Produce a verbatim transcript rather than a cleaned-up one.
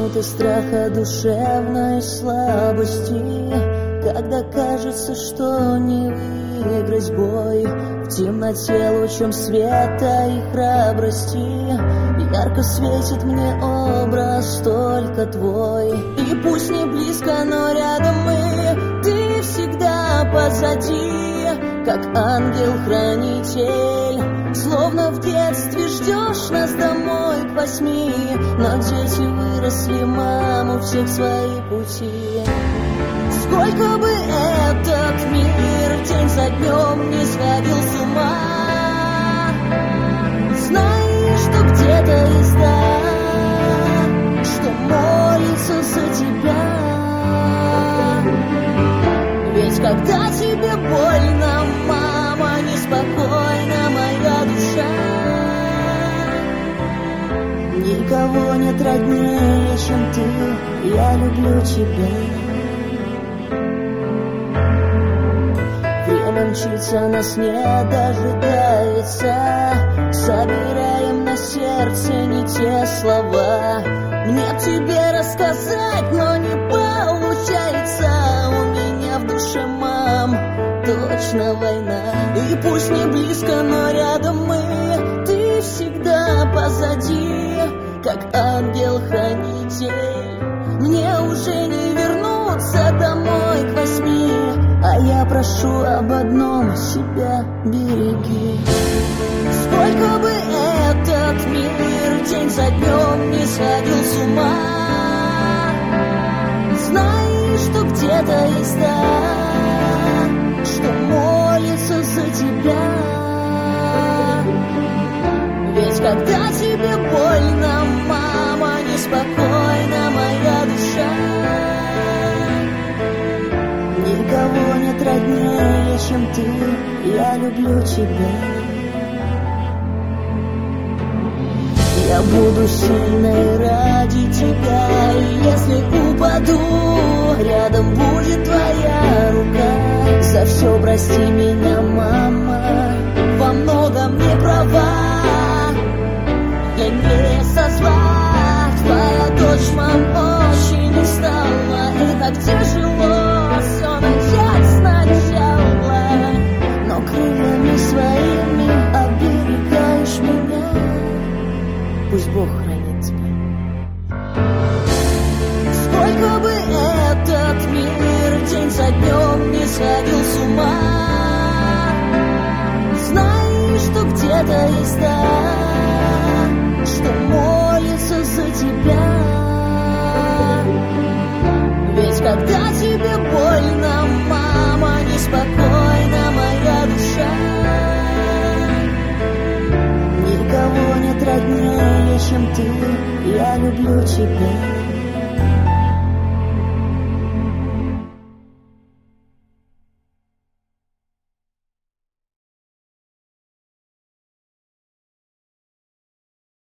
минуты страха, душевной слабости, когда кажется, что не выиграть бой. В темноте лучом света и храбрости ярко светит мне образ только твой. И пусть не близко, но рядом мы, ты всегда позади, как ангел-хранитель. Словно в детстве ждешь нас домой к восьми, но дети выросли, маму, всех свои пути. Сколько бы этот мир день за днем не сходил с ума, знай, что где-то есть та, что молится за тебя. Ведь когда тебе больно, мама, неспокойна моя душа. Никого нет роднее, чем ты, я люблю тебя. Время мчится, нас не дожидается, собираем на сердце не те слова. Мне тебе рассказать, но не получается. У меня в душе, мам, точно война. И пусть не близко, но рядом мы, ты всегда позади, как ангел-хранитель. Мне уже не вернуться домой к восьми, а я прошу об одном, себя береги. Сколько бы этот мир день за днем не сходил с ума, знай, что где-то есть та, что молится за тебя. Ведь когда тебе больно, мама, неспокойна моя душа. Никого нет роднее, чем ты, я люблю тебя. Я буду сильной ради тебя, и если упаду, рядом будет твоя рука. За все прости меня, мама, во многом не права. Я не со зла, твоя дочь, мам, очень устала. И так тяжело все начать сначала, но крыльями своими оберегаешь меня. Пусть Бог хранит тебя. Сколько бы этот мир день за днем не сходил с ума, знай, что где-то есть та, что молится за тебя. Ведь когда тебе больно, мама, неспокойна моя душа. Никого нет роднее, чем ты, я люблю тебя.